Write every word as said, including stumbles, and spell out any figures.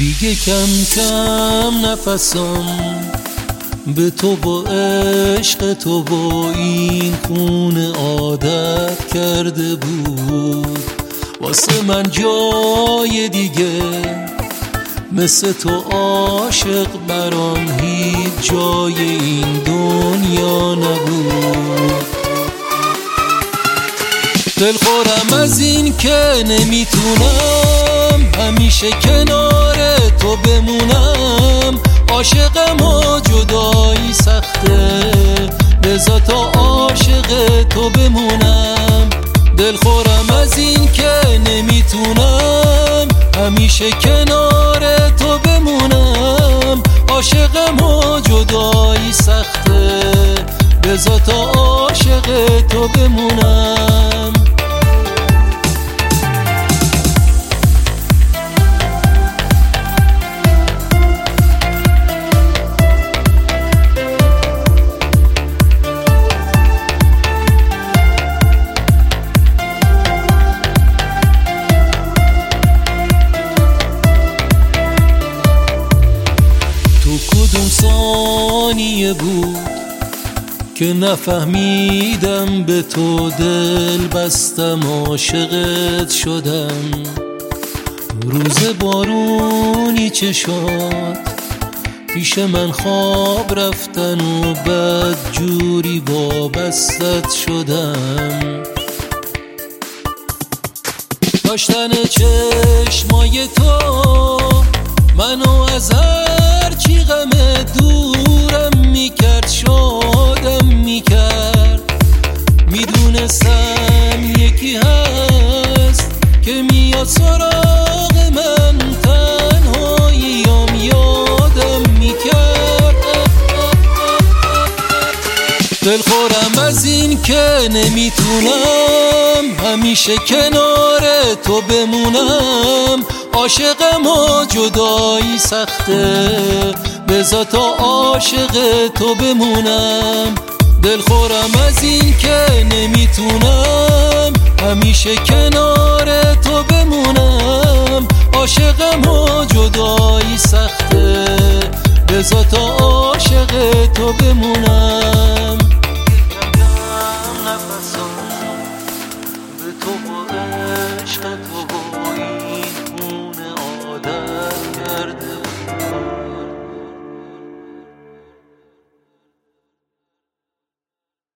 دیگه کم کم نفسم به تو با عشق تو با این خونه عادت کرده بود. واسه من جای دیگه مثل تو عاشق برام هیچ جای این دنیا نبود. دلخورم از این که نمیتونم همیشه کنار تو بمونم. عاشقم و جدایی سخته بذار تا عاشق تو بمونم. دلخورم از این که نمیتونم همیشه کنار تو بمونم. عاشقم و جدایی سخته بذار تا عاشق تو بمونم. کدوم ثانیه بود که نفهمیدم به تو دل بستم عاشقت شدم. روز بارونی چشات پیش من خواب رفتن و بد جوری وابستت شدم. داشتن چشمای تو منو از هر چی غم دورم میکرد شادم میکرد. میدونستم یکی هست که میاد سراغ من تنهاییام یادم میکرد. دلخورم از این که نمیتونم همیشه کنار تو بمونم. عاشقم و جدایی سخته بذار تا عاشق تو بمونم. دلخورم از این که نمیتونم همیشه کنار تو بمونم. عاشقم و جدایی سخته بذار تا عاشق تو بمونم.